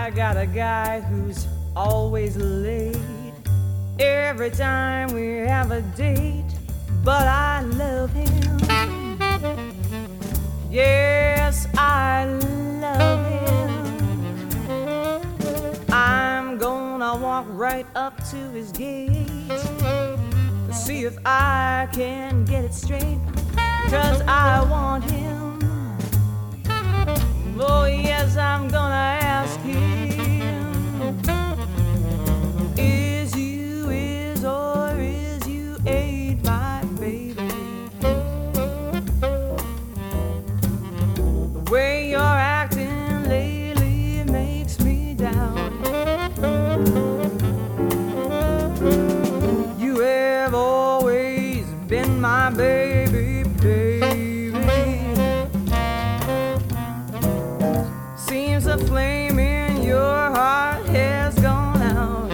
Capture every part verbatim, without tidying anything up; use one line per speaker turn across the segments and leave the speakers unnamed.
I got a guy who's always late every time we have a date, but I love him. Yes, I love him. I'm gonna walk right up to his gate to see if I can get it straight, 'cause I want him. Oh yes, I'm gonna ask him, is you is or is you ain't my baby? The way you're acting lately makes me doubt. You have always been my baby, baby. Seems the flame in your heart has gone out.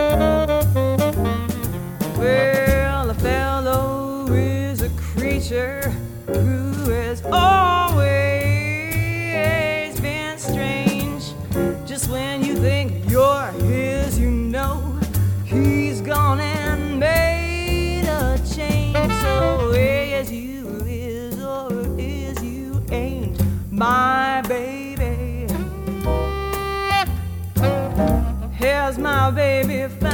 Well, a fellow is a creature who has always been strange. Just when you think you're his, you know he's gone and made a change. So is you is or is you ain't my baby? Here's my baby.